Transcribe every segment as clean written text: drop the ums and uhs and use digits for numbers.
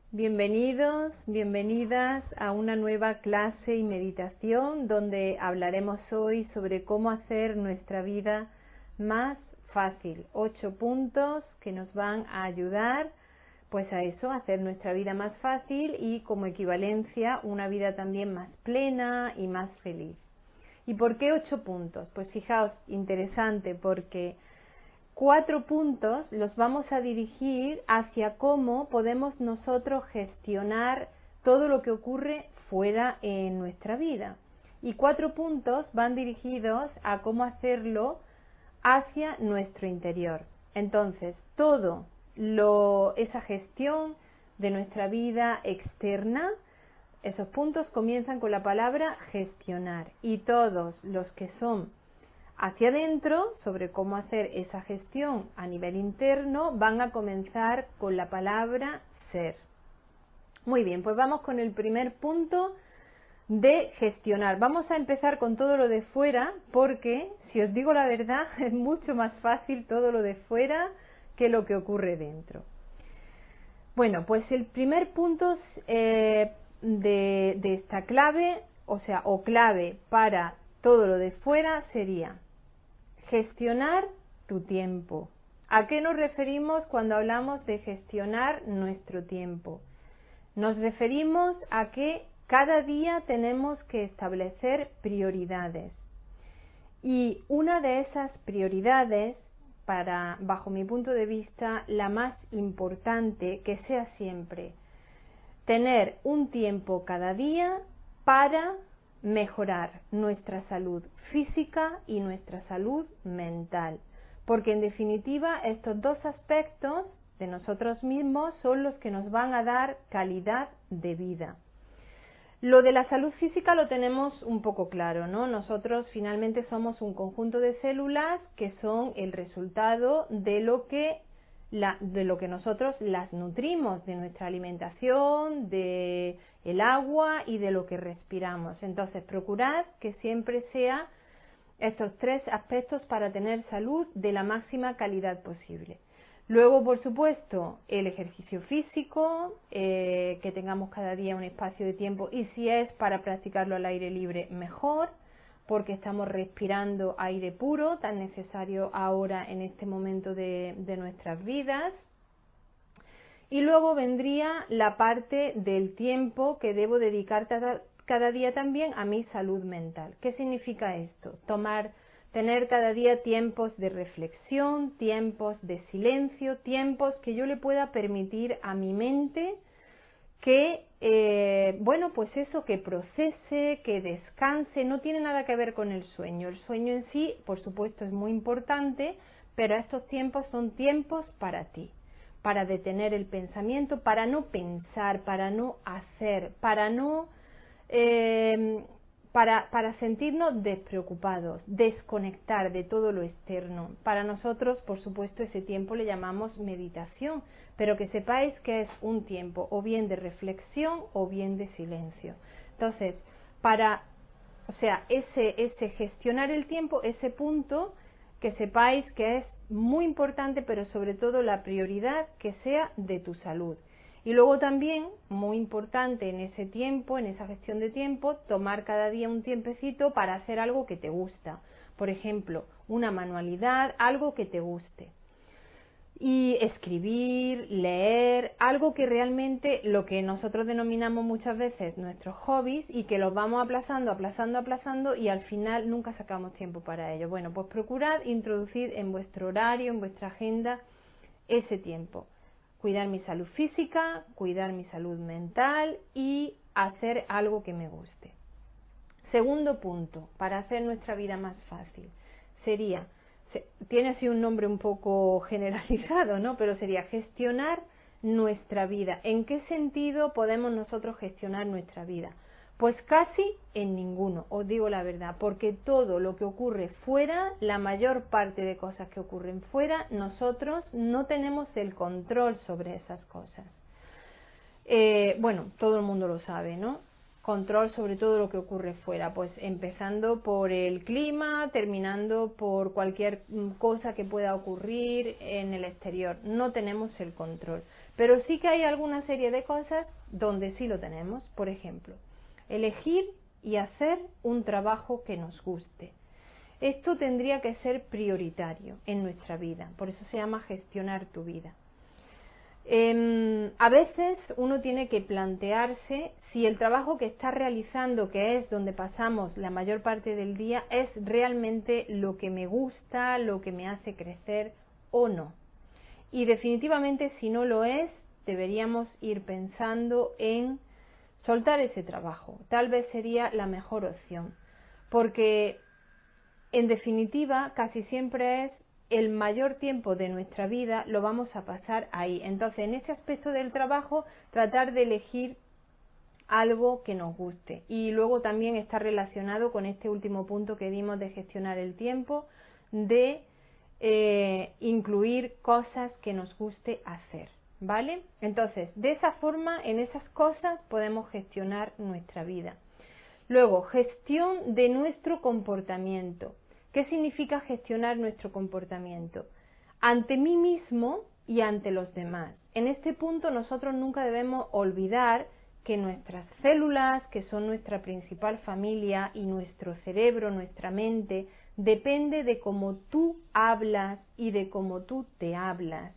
Bienvenidos, bienvenidas a una nueva clase y meditación donde hablaremos hoy sobre cómo hacer nuestra vida más fácil. 8 puntos que nos van a ayudar pues a eso, a hacer nuestra vida más fácil y como equivalencia una vida también más plena y más feliz. ¿Y por qué 8 puntos? Pues fijaos, interesante, porque 4 puntos los vamos a dirigir hacia cómo podemos nosotros gestionar todo lo que ocurre fuera en nuestra vida. Y 4 puntos van dirigidos a cómo hacerlo hacia nuestro interior. Entonces, esa gestión de nuestra vida externa, esos puntos comienzan con la palabra gestionar. Y todos los que son hacia adentro, sobre cómo hacer esa gestión a nivel interno, van a comenzar con la palabra ser. Muy bien, pues vamos con el primer punto de gestionar. Vamos a empezar con todo lo de fuera, porque, si os digo la verdad, es mucho más fácil todo lo de fuera que lo que ocurre dentro. Bueno, pues el primer punto de esta clave, o clave para todo lo de fuera sería gestionar tu tiempo. ¿A qué nos referimos cuando hablamos de gestionar nuestro tiempo? Nos referimos a que cada día tenemos que establecer prioridades. Y una de esas prioridades, bajo mi punto de vista, la más importante, que sea siempre tener un tiempo cada día para mejorar nuestra salud física y nuestra salud mental, porque en definitiva estos dos aspectos de nosotros mismos son los que nos van a dar calidad de vida. Lo de la salud física lo tenemos un poco claro, ¿no? Nosotros finalmente somos un conjunto de células que son el resultado de lo que nosotros las nutrimos, de nuestra alimentación, de el agua y de lo que respiramos. Entonces, procurad que siempre sea estos 3 aspectos para tener salud de la máxima calidad posible. Luego, por supuesto, el ejercicio físico, que tengamos cada día un espacio de tiempo, y si es para practicarlo al aire libre, mejor, porque estamos respirando aire puro, tan necesario ahora en este momento de nuestras vidas. Y luego vendría la parte del tiempo que debo dedicar cada día también a mi salud mental. ¿Qué significa esto? Tener cada día tiempos de reflexión, tiempos de silencio, tiempos que yo le pueda permitir a mi mente que, que procese, que descanse. No tiene nada que ver con el sueño. El sueño en sí, por supuesto, es muy importante, pero estos tiempos son tiempos para ti, para detener el pensamiento, para no pensar, para no hacer, para sentirnos despreocupados, desconectar de todo lo externo. Para nosotros, por supuesto, ese tiempo le llamamos meditación, pero que sepáis que es un tiempo o bien de reflexión o bien de silencio. Entonces, ese gestionar el tiempo, ese punto, que sepáis que es muy importante, pero sobre todo la prioridad que sea de tu salud. Y luego también, muy importante en ese tiempo, en esa gestión de tiempo, tomar cada día un tiempecito para hacer algo que te gusta. Por ejemplo, una manualidad, algo que te guste. Y escribir, leer, algo que realmente, lo que nosotros denominamos muchas veces nuestros hobbies, y que los vamos aplazando y al final nunca sacamos tiempo para ello. Bueno, pues procurad introducir en vuestro horario, en vuestra agenda, ese tiempo. Cuidar mi salud física, cuidar mi salud mental y hacer algo que me guste. Segundo punto, para hacer nuestra vida más fácil, tiene así un nombre un poco generalizado, ¿no? Pero sería gestionar nuestra vida. ¿En qué sentido podemos nosotros gestionar nuestra vida? Pues casi en ninguno, os digo la verdad, porque todo lo que ocurre fuera, la mayor parte de cosas que ocurren fuera, nosotros no tenemos el control sobre esas cosas. Todo el mundo lo sabe, ¿no? control sobre todo lo que ocurre fuera, pues empezando por el clima, terminando por cualquier cosa que pueda ocurrir en el exterior. No tenemos el control, pero sí que hay alguna serie de cosas donde sí lo tenemos. Por ejemplo, elegir y hacer un trabajo que nos guste. Esto tendría que ser prioritario en nuestra vida, por eso se llama gestionar tu vida. A veces uno tiene que plantearse si el trabajo que está realizando, que es donde pasamos la mayor parte del día, es realmente lo que me gusta, lo que me hace crecer o no. Y definitivamente si no lo es, deberíamos ir pensando en soltar ese trabajo. Tal vez sería la mejor opción, porque en definitiva casi siempre es el mayor tiempo de nuestra vida lo vamos a pasar ahí. Entonces, en ese aspecto del trabajo, tratar de elegir algo que nos guste. Y luego también está relacionado con este último punto que dimos de gestionar el tiempo, de incluir cosas que nos guste hacer, ¿vale? Entonces, de esa forma, en esas cosas podemos gestionar nuestra vida. Luego, gestión de nuestro comportamiento. ¿Qué significa gestionar nuestro comportamiento? Ante mí mismo y ante los demás. En este punto nosotros nunca debemos olvidar que nuestras células, que son nuestra principal familia, y nuestro cerebro, nuestra mente, depende de cómo tú hablas y de cómo tú te hablas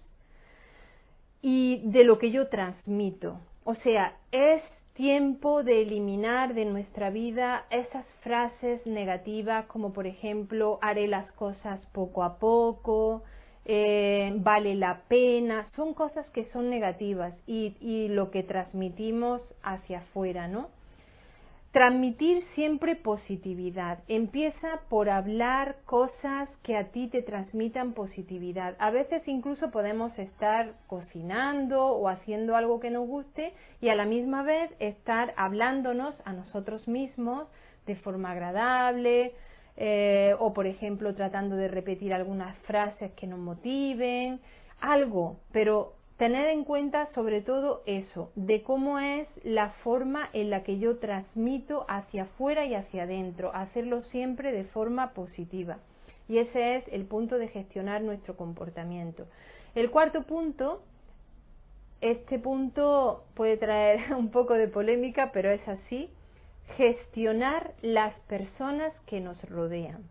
y de lo que yo transmito. O sea, es tiempo de eliminar de nuestra vida esas frases negativas como por ejemplo haré las cosas poco a poco, vale la pena. Son cosas que son negativas y lo que transmitimos hacia afuera, ¿no? Transmitir siempre positividad. Empieza por hablar cosas que a ti te transmitan positividad. A veces incluso podemos estar cocinando o haciendo algo que nos guste y a la misma vez estar hablándonos a nosotros mismos de forma agradable, o por ejemplo tratando de repetir algunas frases que nos motiven, algo, pero tener en cuenta sobre todo eso, de cómo es la forma en la que yo transmito hacia afuera y hacia adentro, hacerlo siempre de forma positiva. Y ese es el punto de gestionar nuestro comportamiento. El cuarto punto, este punto puede traer un poco de polémica, pero es así, gestionar las personas que nos rodean.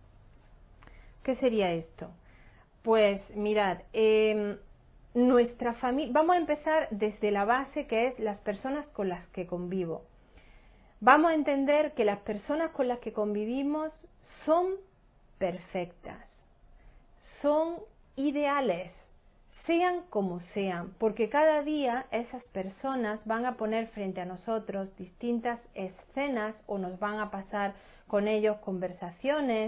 ¿Qué sería esto? Pues mirad, nuestra familia, vamos a empezar desde la base que es las personas con las que convivo. Vamos a entender que las personas con las que convivimos son perfectas, son ideales, sean como sean, porque cada día esas personas van a poner frente a nosotros distintas escenas o nos van a pasar con ellos conversaciones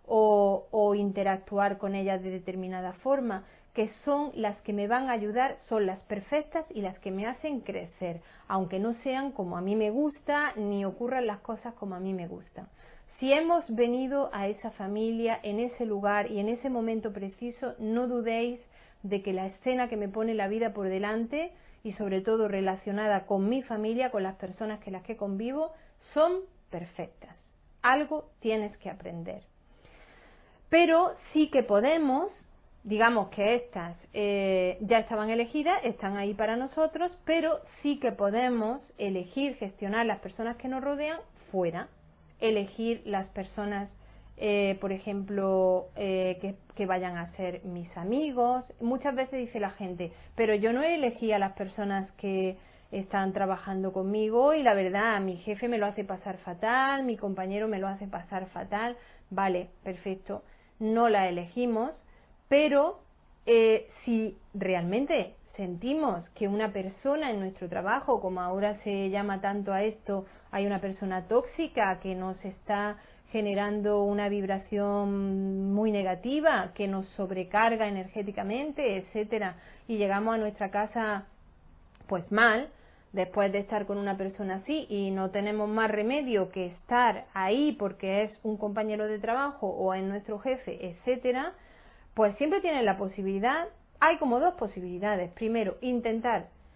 o interactuar con ellas de determinada forma, que son las que me van a ayudar, son las perfectas y las que me hacen crecer, aunque no sean como a mí me gusta ni ocurran las cosas como a mí me gustan. Si hemos venido a esa familia en ese lugar y en ese momento preciso, no dudéis de que la escena que me pone la vida por delante y sobre todo relacionada con mi familia, con las personas con las que convivo, son perfectas. Algo tienes que aprender. Pero sí que podemos, digamos que estas ya estaban elegidas, están ahí para nosotros, pero sí que podemos elegir gestionar las personas que nos rodean fuera, elegir las personas, por ejemplo, que vayan a ser mis amigos. Muchas veces dice la gente, pero yo no elegí a las personas que están trabajando conmigo y la verdad, mi jefe me lo hace pasar fatal, mi compañero me lo hace pasar fatal. Vale, perfecto, no la elegimos, pero si realmente sentimos que una persona en nuestro trabajo, como ahora se llama tanto a esto, hay una persona tóxica que nos está generando una vibración muy negativa, que nos sobrecarga energéticamente, etcétera, y llegamos a nuestra casa pues mal, después de estar con una persona así y no tenemos más remedio que estar ahí porque es un compañero de trabajo o es nuestro jefe, etcétera, pues siempre tienen la posibilidad, hay como dos posibilidades. Primero, intentar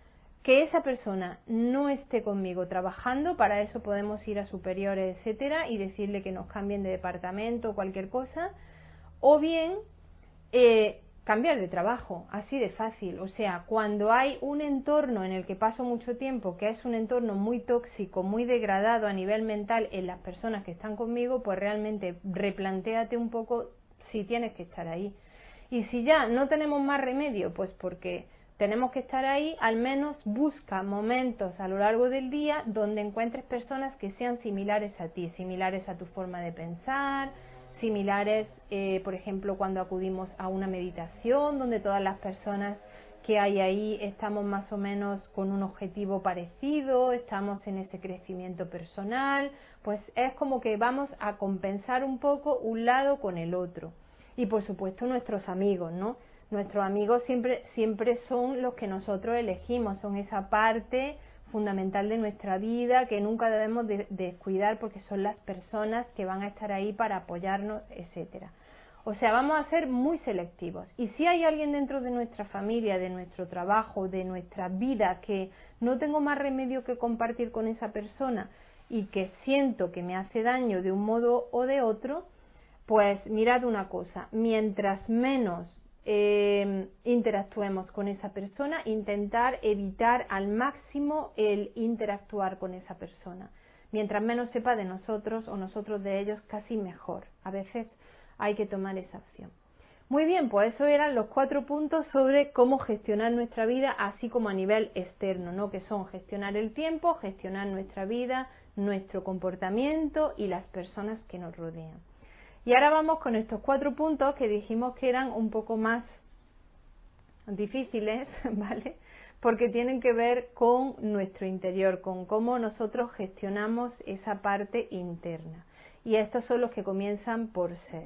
que esa persona no esté conmigo trabajando, para eso podemos ir a superiores, etcétera, y decirle que nos cambien de departamento o cualquier cosa, o bien cambiar de trabajo, así de fácil. O sea, cuando hay un entorno en el que paso mucho tiempo, que es un entorno muy tóxico, muy degradado a nivel mental en las personas que están conmigo, pues realmente replantéate un poco si tienes que estar ahí. Y si ya no tenemos más remedio, pues porque tenemos que estar ahí, al menos busca momentos a lo largo del día donde encuentres personas que sean similares a ti, similares a tu forma de pensar, similares, por ejemplo, cuando acudimos a una meditación, donde todas las personas que hay ahí estamos más o menos con un objetivo parecido, estamos en ese crecimiento personal, pues es como que vamos a compensar un poco un lado con el otro. Y por supuesto nuestros amigos, ¿no? Nuestros amigos siempre son los que nosotros elegimos, son esa parte fundamental de nuestra vida que nunca debemos descuidar porque son las personas que van a estar ahí para apoyarnos, etcétera. O sea, vamos a ser muy selectivos. Y si hay alguien dentro de nuestra familia, de nuestro trabajo, de nuestra vida, que no tengo más remedio que compartir con esa persona y que siento que me hace daño de un modo o de otro, pues mirad una cosa, mientras menos interactuemos con esa persona, intentar evitar al máximo el interactuar con esa persona. Mientras menos sepa de nosotros o nosotros de ellos, casi mejor. A veces hay que tomar esa acción. Muy bien, pues esos eran los 4 puntos sobre cómo gestionar nuestra vida, así como a nivel externo, ¿no? Que son gestionar el tiempo, gestionar nuestra vida, nuestro comportamiento y las personas que nos rodean. Y ahora vamos con estos 4 puntos que dijimos que eran un poco más difíciles, ¿vale? Porque tienen que ver con nuestro interior, con cómo nosotros gestionamos esa parte interna. Y estos son los que comienzan por ser.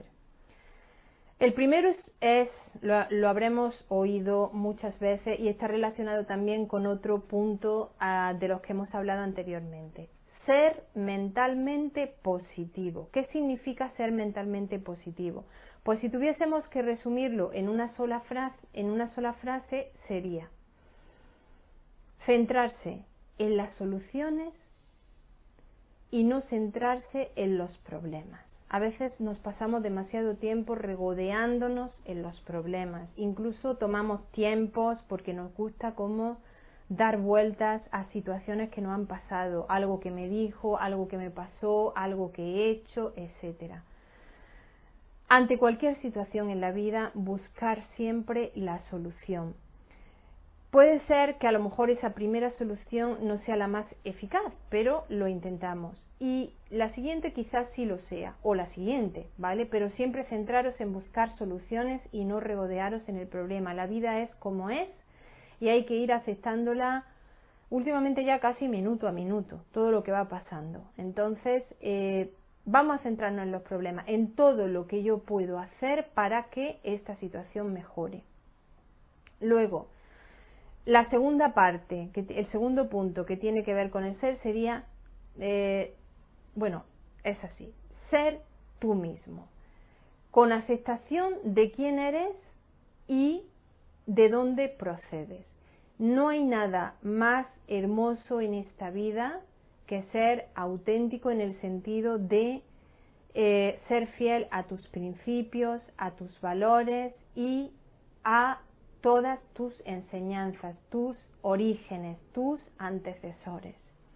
El primero lo habremos oído muchas veces y está relacionado también con otro punto de los que hemos hablado anteriormente. Ser mentalmente positivo. ¿Qué significa ser mentalmente positivo? Pues si tuviésemos que resumirlo en una sola frase sería centrarse en las soluciones y no centrarse en los problemas. A veces nos pasamos demasiado tiempo regodeándonos en los problemas, incluso tomamos tiempos porque nos gusta como dar vueltas a situaciones que no han pasado, algo que me dijo, algo que me pasó, algo que he hecho, etcétera. Ante cualquier situación en la vida, buscar siempre la solución. Puede ser que a lo mejor esa primera solución no sea la más eficaz, pero lo intentamos. Y la siguiente quizás sí lo sea, o la siguiente, ¿vale? Pero siempre centraros en buscar soluciones y no regodearos en el problema. La vida es como es y hay que ir aceptándola últimamente ya casi minuto a minuto, todo lo que va pasando. Entonces, vamos a centrarnos en los problemas, en todo lo que yo puedo hacer para que esta situación mejore. Luego, la segunda parte, el segundo punto que tiene que ver con el ser sería, es así, ser tú mismo, con aceptación de quién eres y de dónde procedes. No hay nada más hermoso en esta vida que ser auténtico en el sentido de ser fiel a tus principios, a tus valores y a todas tus enseñanzas, tus orígenes, tus antecesores.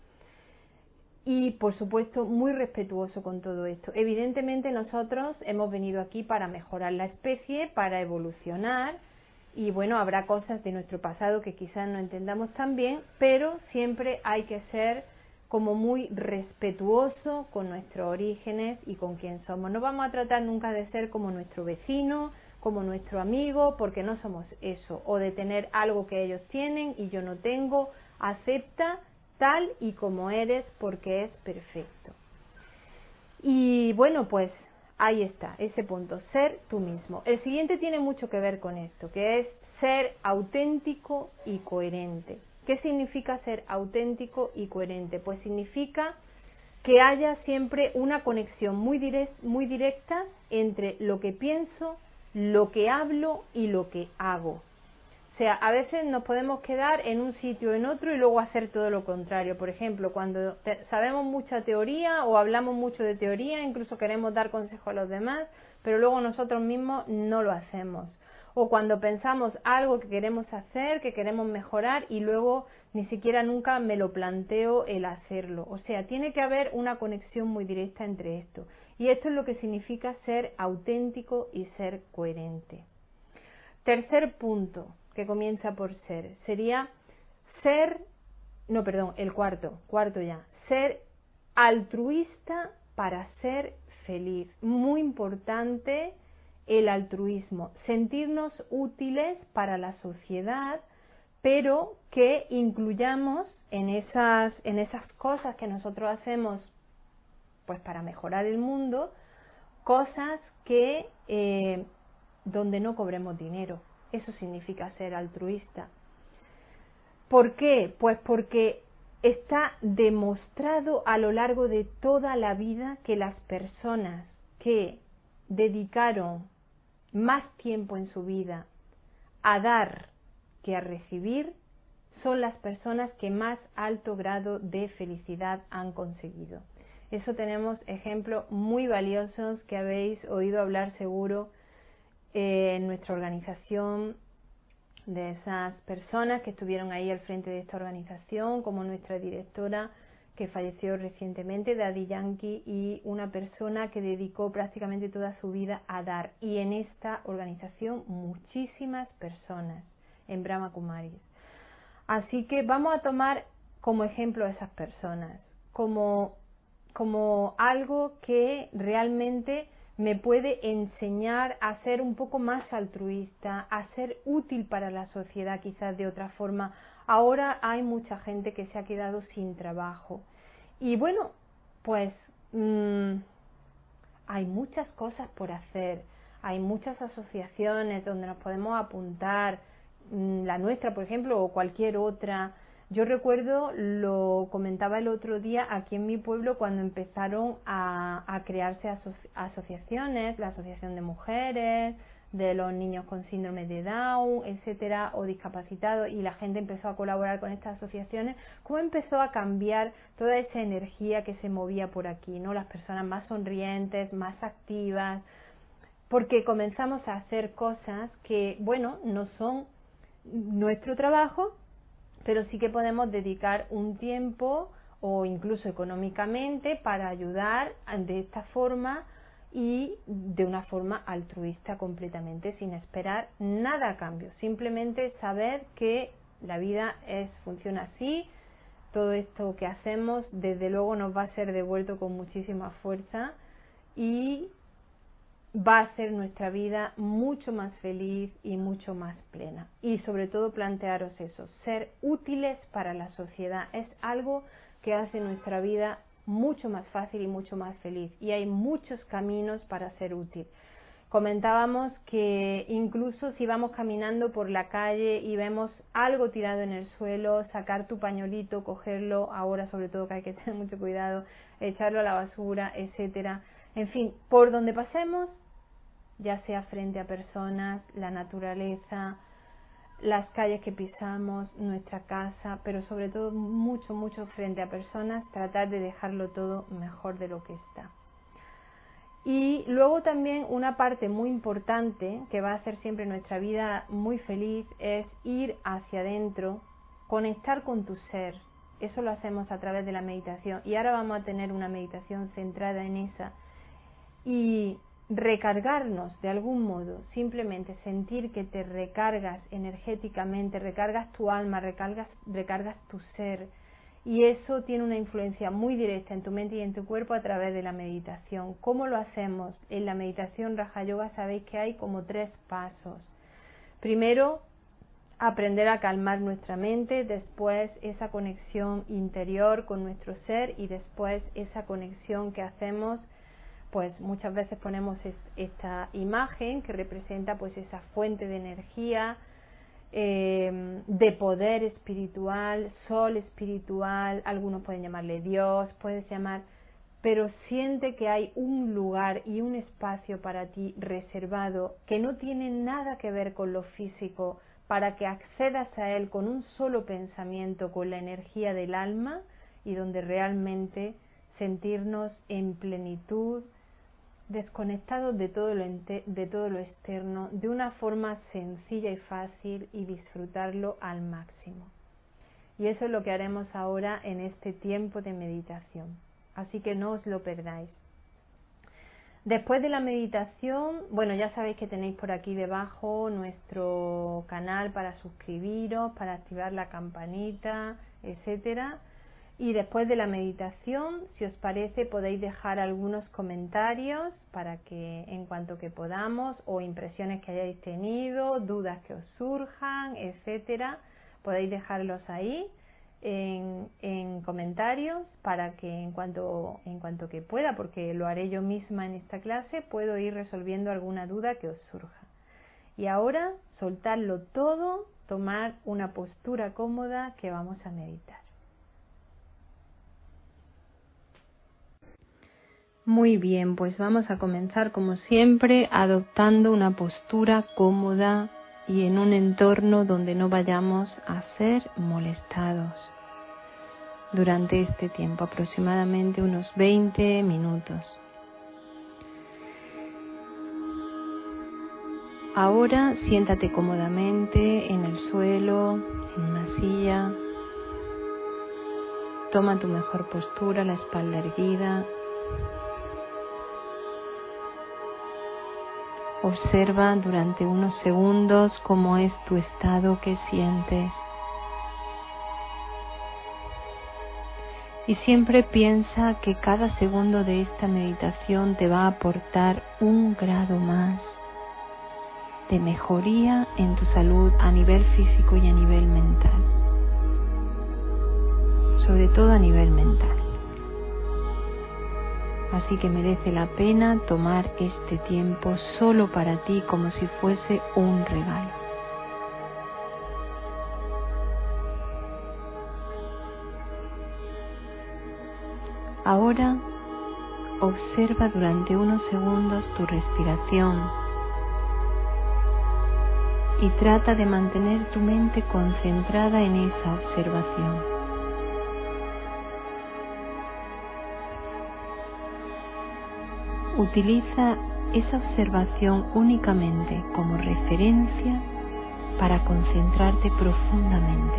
Y por supuesto muy respetuoso con todo esto. Evidentemente nosotros hemos venido aquí para mejorar la especie, para evolucionar, y bueno, habrá cosas de nuestro pasado que quizás no entendamos tan bien, pero siempre hay que ser como muy respetuoso con nuestros orígenes y con quién somos. No vamos a tratar nunca de ser como nuestro vecino, como nuestro amigo, porque no somos eso, o de tener algo que ellos tienen y yo no tengo. Acepta tal y como eres porque es perfecto. Y bueno, pues ahí está, ese punto, ser tú mismo. El siguiente tiene mucho que ver con esto, que es ser auténtico y coherente. ¿Qué significa ser auténtico y coherente? Pues significa que haya siempre una conexión muy directa entre lo que pienso, lo que hablo y lo que hago. sea, a veces nos podemos quedar en un sitio o en otro y luego hacer todo lo contrario. Por ejemplo, cuando sabemos mucha teoría o hablamos mucho de teoría, incluso queremos dar consejo a los demás, pero luego nosotros mismos no lo hacemos. O cuando pensamos algo que queremos hacer, que queremos mejorar y luego ni siquiera nunca me lo planteo el hacerlo. O sea, tiene que haber una conexión muy directa entre esto. Y esto es lo que significa ser auténtico y ser coherente. Tercer punto, que comienza por ser, sería el cuarto ya, ser altruista para ser feliz. Muy importante el altruismo, sentirnos útiles para la sociedad, pero que incluyamos en esas cosas que nosotros hacemos pues para mejorar el mundo, cosas que donde no cobremos dinero. Eso significa ser altruista. ¿Por qué? Pues porque está demostrado a lo largo de toda la vida que las personas que dedicaron más tiempo en su vida a dar que a recibir son las personas que más alto grado de felicidad han conseguido. Eso tenemos ejemplos muy valiosos que habéis oído hablar seguro en nuestra organización, de esas personas que estuvieron ahí al frente de esta organización, como nuestra directora que falleció recientemente, Daddy Yankee, y una persona que dedicó prácticamente toda su vida a dar. Y en esta organización muchísimas personas, en Brahma Kumaris. Así que vamos a tomar como ejemplo a esas personas, como algo que realmente me puede enseñar a ser un poco más altruista, a ser útil para la sociedad quizás de otra forma. Ahora hay mucha gente que se ha quedado sin trabajo. Y bueno, pues hay muchas cosas por hacer, hay muchas asociaciones donde nos podemos apuntar, la nuestra, por ejemplo, o cualquier otra. Yo recuerdo, lo comentaba el otro día aquí en mi pueblo, cuando empezaron a crearse asociaciones, la Asociación de Mujeres, de los niños con síndrome de Down, etcétera, o discapacitados, y la gente empezó a colaborar con estas asociaciones, cómo empezó a cambiar toda esa energía que se movía por aquí, ¿no? Las personas más sonrientes, más activas, porque comenzamos a hacer cosas que, bueno, no son nuestro trabajo, pero sí que podemos dedicar un tiempo o incluso económicamente para ayudar de esta forma y de una forma altruista completamente, sin esperar nada a cambio, simplemente saber que la vida funciona así, todo esto que hacemos desde luego nos va a ser devuelto con muchísima fuerza y va a hacer nuestra vida mucho más feliz y mucho más plena. Y sobre todo plantearos eso, ser útiles para la sociedad es algo que hace nuestra vida mucho más fácil y mucho más feliz. Y hay muchos caminos para ser útil. Comentábamos que incluso si vamos caminando por la calle y vemos algo tirado en el suelo, sacar tu pañuelito, cogerlo, ahora sobre todo que hay que tener mucho cuidado, echarlo a la basura, etcétera. En fin, por donde pasemos, ya sea frente a personas, la naturaleza, las calles que pisamos, nuestra casa, pero sobre todo mucho frente a personas, tratar de dejarlo todo mejor de lo que está. Y luego también una parte muy importante que va a hacer siempre nuestra vida muy feliz es ir hacia adentro, conectar con tu ser. Eso lo hacemos a través de la meditación y ahora vamos a tener una meditación centrada en esa y recargarnos de algún modo, simplemente sentir que te recargas energéticamente, recargas tu alma, recargas tu ser, y eso tiene una influencia muy directa en tu mente y en tu cuerpo a través de la meditación. ¿Cómo lo hacemos? En la meditación Raja Yoga sabéis que hay como 3 pasos. Primero, aprender a calmar nuestra mente, después esa conexión interior con nuestro ser y después esa conexión que hacemos, pues muchas veces ponemos esta imagen que representa pues esa fuente de energía, de poder espiritual, sol espiritual, algunos pueden llamarle Dios, puedes llamar, pero siente que hay un lugar y un espacio para ti reservado que no tiene nada que ver con lo físico, para que accedas a él con un solo pensamiento, con la energía del alma, y donde realmente sentirnos en plenitud, desconectados de todo lo externo, de una forma sencilla y fácil, y disfrutarlo al máximo. Y eso es lo que haremos ahora en este tiempo de meditación. Así que no os lo perdáis. Después de la meditación, bueno, ya sabéis que tenéis por aquí debajo nuestro canal para suscribiros, para activar la campanita, etcétera. Y después de la meditación, si os parece, podéis dejar algunos comentarios para que en cuanto que podamos, o impresiones que hayáis tenido, dudas que os surjan, etcétera, podéis dejarlos ahí en comentarios, para que en cuanto que pueda, porque lo haré yo misma en esta clase, puedo ir resolviendo alguna duda que os surja. Y ahora, soltarlo todo, tomar una postura cómoda que vamos a meditar. Muy bien, pues vamos a comenzar como siempre adoptando una postura cómoda y en un entorno donde no vayamos a ser molestados durante este tiempo, aproximadamente unos 20 minutos. Ahora siéntate cómodamente en el suelo, en una silla. Toma tu mejor postura, la espalda erguida. Observa durante unos segundos cómo es tu estado, qué sientes. Y siempre piensa que cada segundo de esta meditación te va a aportar un grado más de mejoría en tu salud a nivel físico y a nivel mental. Sobre todo a nivel mental. Así que merece la pena tomar este tiempo solo para ti, como si fuese un regalo. Ahora observa durante unos segundos tu respiración y trata de mantener tu mente concentrada en esa observación. Utiliza esa observación únicamente como referencia para concentrarte profundamente.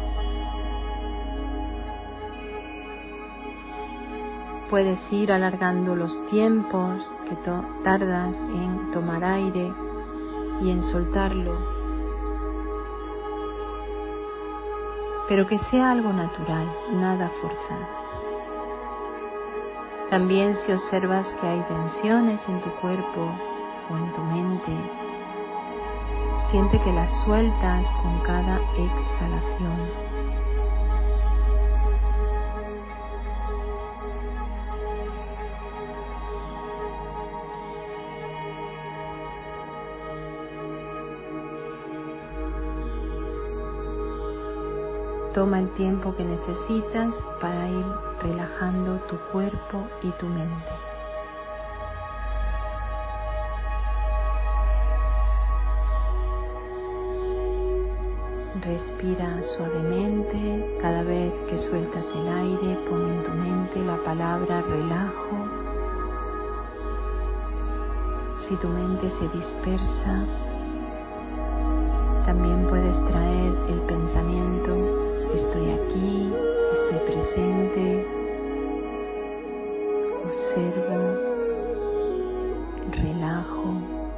Puedes ir alargando los tiempos que tardas en tomar aire y en soltarlo, pero que sea algo natural, nada forzado. También, si observas que hay tensiones en tu cuerpo o en tu mente, siente que las sueltas con cada exhalación. Toma el tiempo que necesitas para ir relajando tu cuerpo y tu mente. Respira suavemente. Cada vez que sueltas el aire, pon en tu mente la palabra relajo. Si tu mente se dispersa, también puedes traer el pensamiento: estoy aquí, estoy presente, observo, relajo.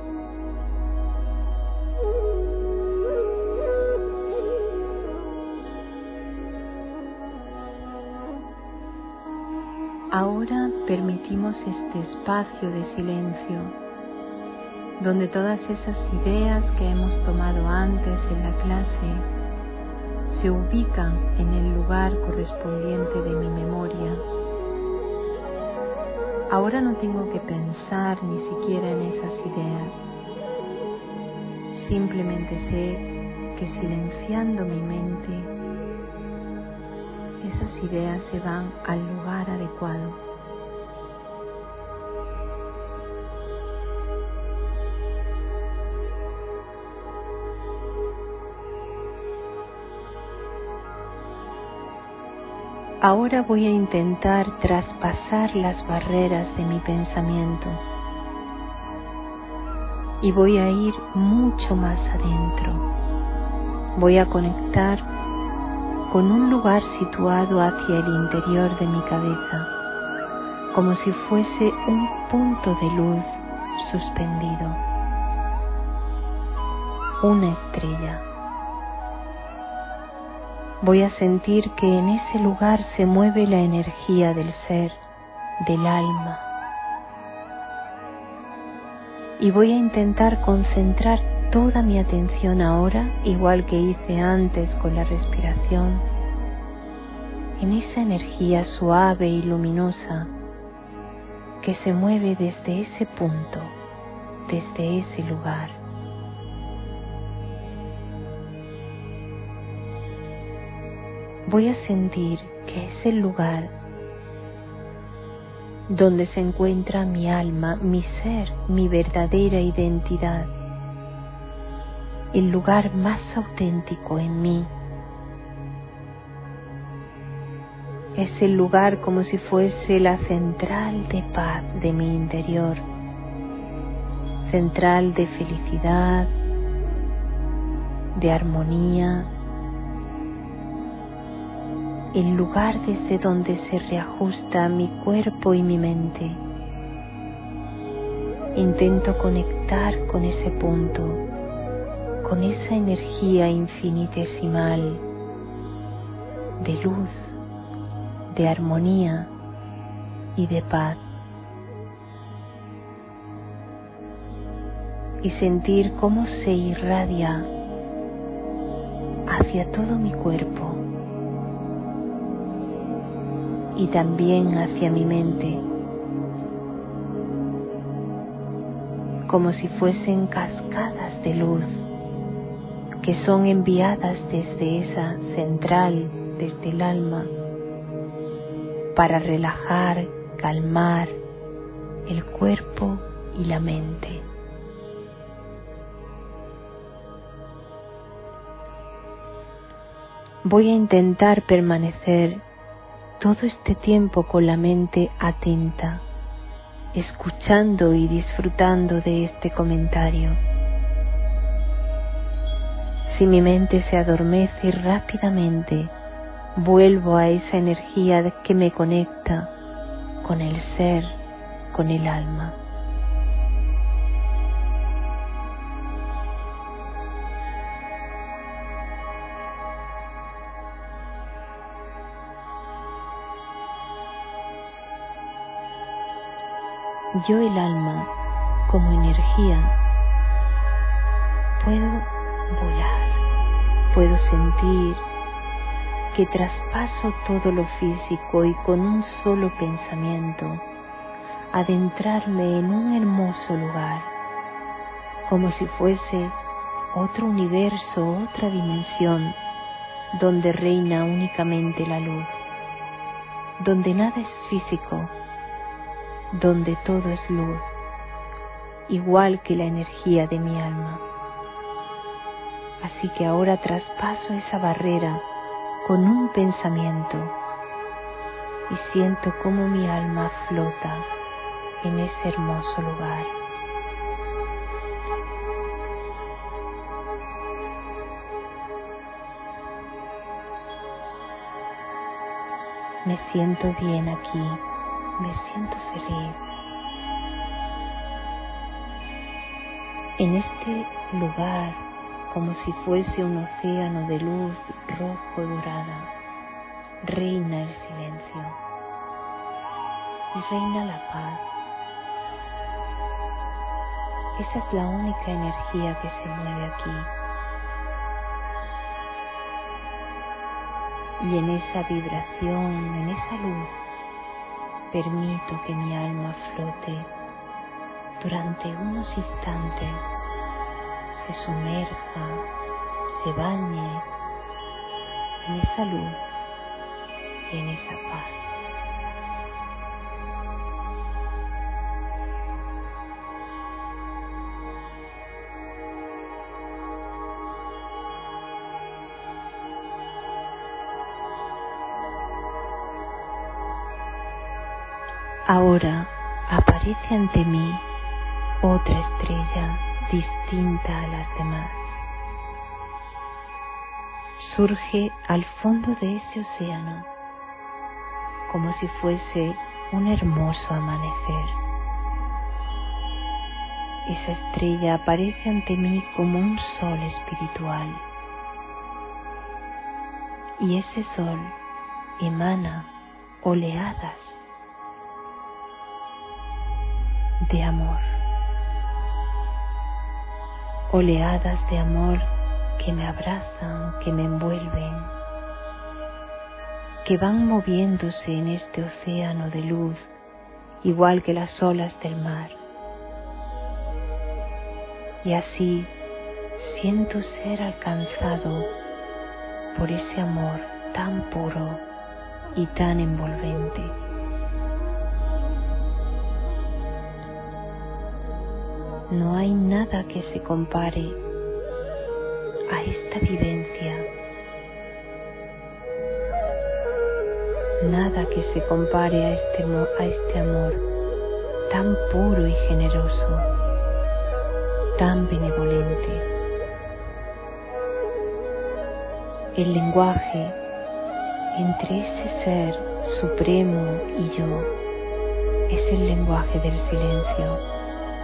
Ahora permitimos este espacio de silencio, donde todas esas ideas que hemos tomado antes en la clase se ubican en el lugar correspondiente de mi memoria. Ahora no tengo que pensar ni siquiera en esas ideas. Simplemente sé que silenciando mi mente, esas ideas se van al lugar adecuado. Ahora voy a intentar traspasar las barreras de mi pensamiento y voy a ir mucho más adentro. Voy a conectar con un lugar situado hacia el interior de mi cabeza, como si fuese un punto de luz suspendido, una estrella. Voy a sentir que en ese lugar se mueve la energía del ser, del alma. Y voy a intentar concentrar toda mi atención ahora, igual que hice antes con la respiración, en esa energía suave y luminosa que se mueve desde ese punto, desde ese lugar. Voy a sentir que es el lugar donde se encuentra mi alma, mi ser, mi verdadera identidad, el lugar más auténtico en mí. Es el lugar como si fuese la central de paz de mi interior, central de felicidad, de armonía, el lugar desde donde se reajusta mi cuerpo y mi mente. Intento conectar con ese punto, con esa energía infinitesimal de luz, de armonía y de paz. Y sentir cómo se irradia hacia todo mi cuerpo y también hacia mi mente, como si fuesen cascadas de luz que son enviadas desde esa central, desde el alma, para relajar, calmar el cuerpo y la mente. Voy a intentar permanecer todo este tiempo con la mente atenta, escuchando y disfrutando de este comentario. Si mi mente se adormece rápidamente, vuelvo a esa energía que me conecta con el ser, con el alma. Yo, el alma, como energía, puedo volar, puedo sentir que traspaso todo lo físico y con un solo pensamiento adentrarme en un hermoso lugar, como si fuese otro universo, otra dimensión, donde reina únicamente la luz, donde nada es físico, donde todo es luz, igual que la energía de mi alma. Así que ahora traspaso esa barrera con un pensamiento y siento cómo mi alma flota en ese hermoso lugar. Me siento bien aquí, me siento feliz. En este lugar, como si fuese un océano de luz rojo dorada, reina el silencio y reina la paz. Esa es la única energía que se mueve aquí. Y en esa vibración, en esa luz, permito que mi alma flote durante unos instantes, se sumerja, se bañe en esa luz y en esa paz. Ahora aparece ante mí otra estrella distinta a las demás. Surge al fondo de ese océano como si fuese un hermoso amanecer. Esa estrella aparece ante mí como un sol espiritual. Y ese sol emana oleadas de amor. Oleadas de amor que me abrazan, que me envuelven, que van moviéndose en este océano de luz, igual que las olas del mar. Y así siento ser alcanzado por ese amor tan puro y tan envolvente. No hay nada que se compare a esta vivencia, nada que se compare a este amor tan puro y generoso, tan benevolente. El lenguaje entre ese ser supremo y yo es el lenguaje del silencio.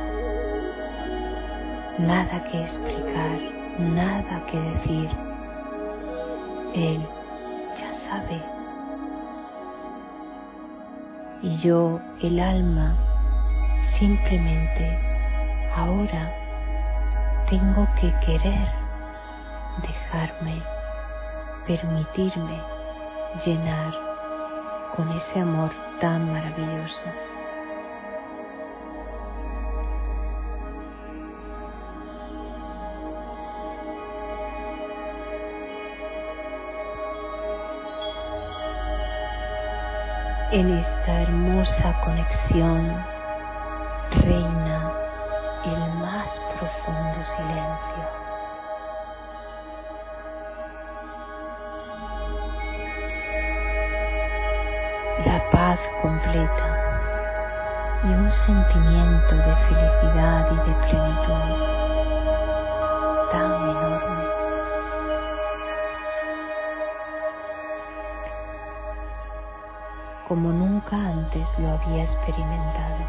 Nada que explicar, nada que decir. Él ya sabe. Y yo, el alma, simplemente ahora tengo que querer dejarme, permitirme llenar con ese amor tan maravilloso. En esta hermosa conexión reina el más profundo silencio. La paz completa y un sentimiento de felicidad y de plenitud tan enorme. Como nunca antes lo había experimentado.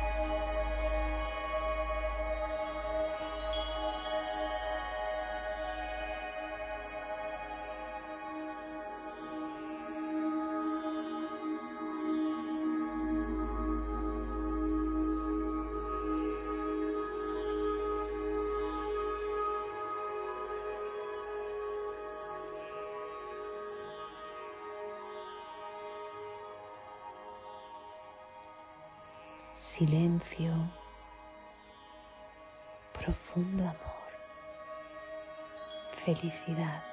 Silencio, profundo amor, felicidad.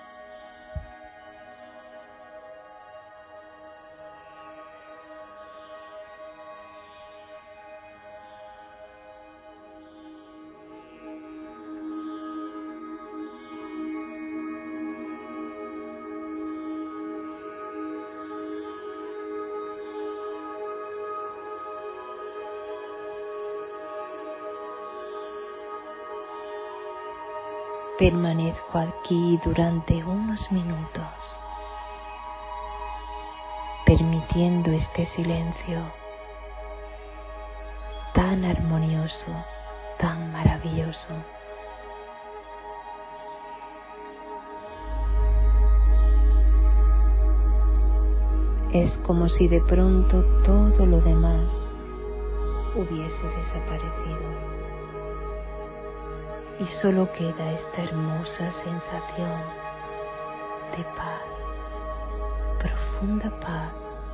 Permanezco aquí durante unos minutos, permitiendo este silencio tan armonioso, tan maravilloso. Es como si de pronto todo lo demás hubiese desaparecido. Y solo queda esta hermosa sensación de paz, profunda paz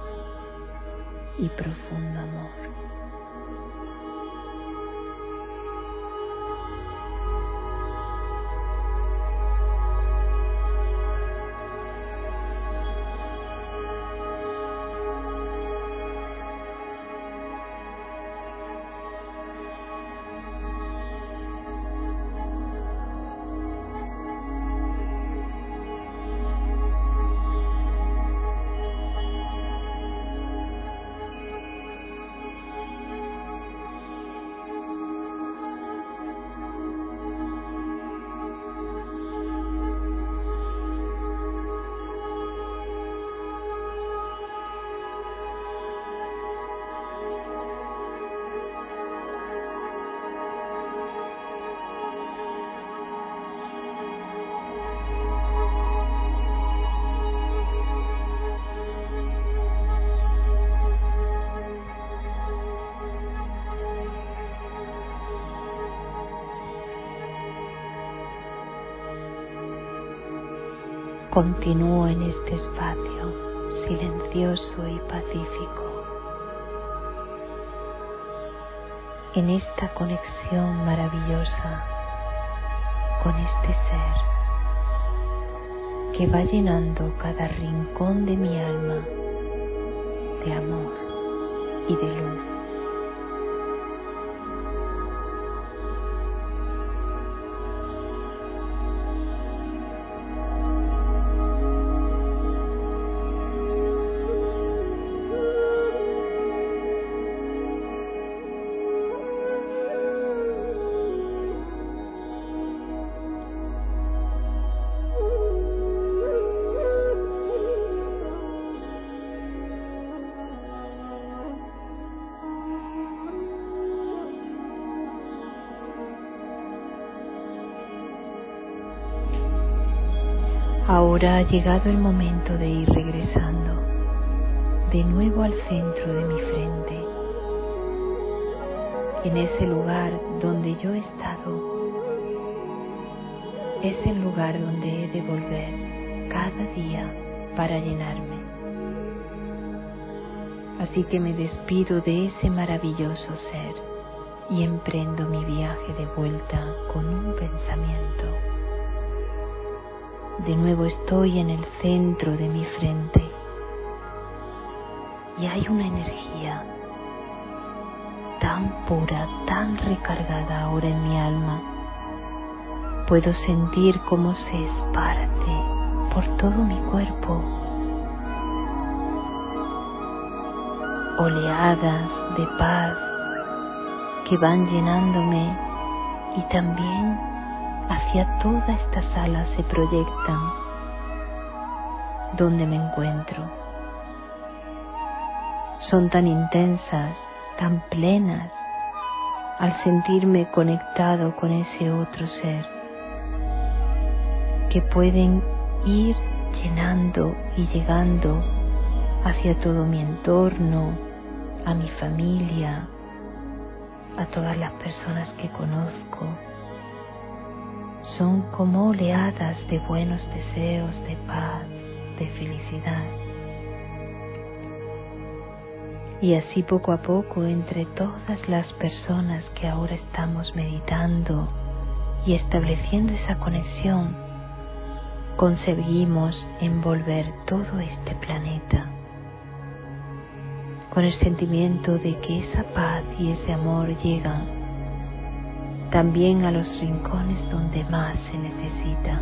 y profundo amor. continúo en este espacio silencioso y pacífico, en esta conexión maravillosa con este ser que va llenando cada rincón de mi alma de amor y de luz. Ahora ha llegado el momento de ir regresando de nuevo al centro de mi frente, en ese lugar donde yo he estado. Es el lugar donde he de volver cada día para llenarme. Así que me despido de ese maravilloso ser y emprendo mi viaje de vuelta con un pensamiento. De nuevo estoy en el centro de mi frente y hay una energía tan pura, tan recargada ahora en mi alma. Puedo sentir cómo se esparce por todo mi cuerpo. Oleadas de paz que van llenándome y también hacia toda esta sala se proyectan donde me encuentro. Son tan intensas, tan plenas, al sentirme conectado con ese otro ser, que pueden ir llenando y llegando hacia todo mi entorno, a mi familia, a todas las personas que conozco. Son como oleadas de buenos deseos, de paz, de felicidad. Y así poco a poco, entre todas las personas que ahora estamos meditando y estableciendo esa conexión, conseguimos envolver todo este planeta con el sentimiento de que esa paz y ese amor llegan también a los rincones donde más se necesita.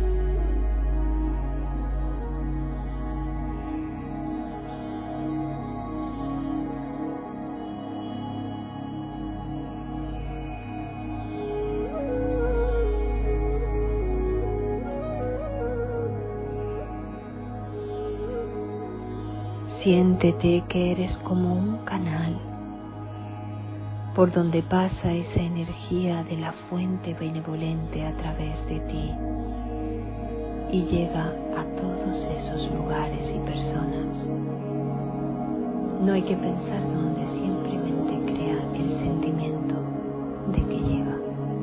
Siéntete que eres como un canal por donde pasa esa energía de la fuente benevolente a través de ti y llega a todos esos lugares y personas. No hay que pensar dónde, simplemente crea el sentimiento de que llega.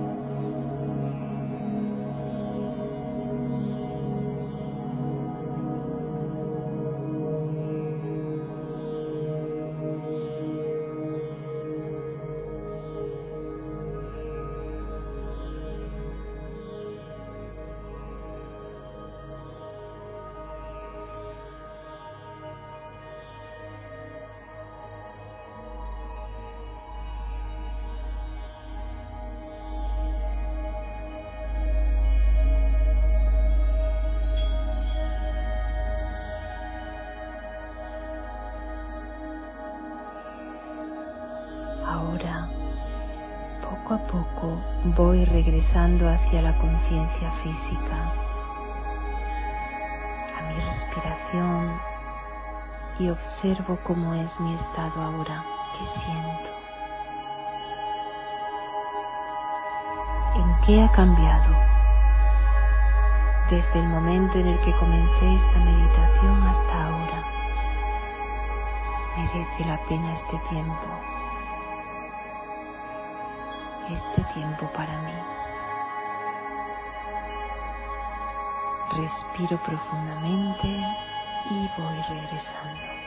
Ahora, poco a poco, voy regresando hacia la conciencia física, a mi respiración, y observo cómo es mi estado ahora, qué siento, en qué ha cambiado desde el momento en el que comencé esta meditación hasta ahora. Merece la pena este tiempo para mí. Respiro profundamente y voy regresando.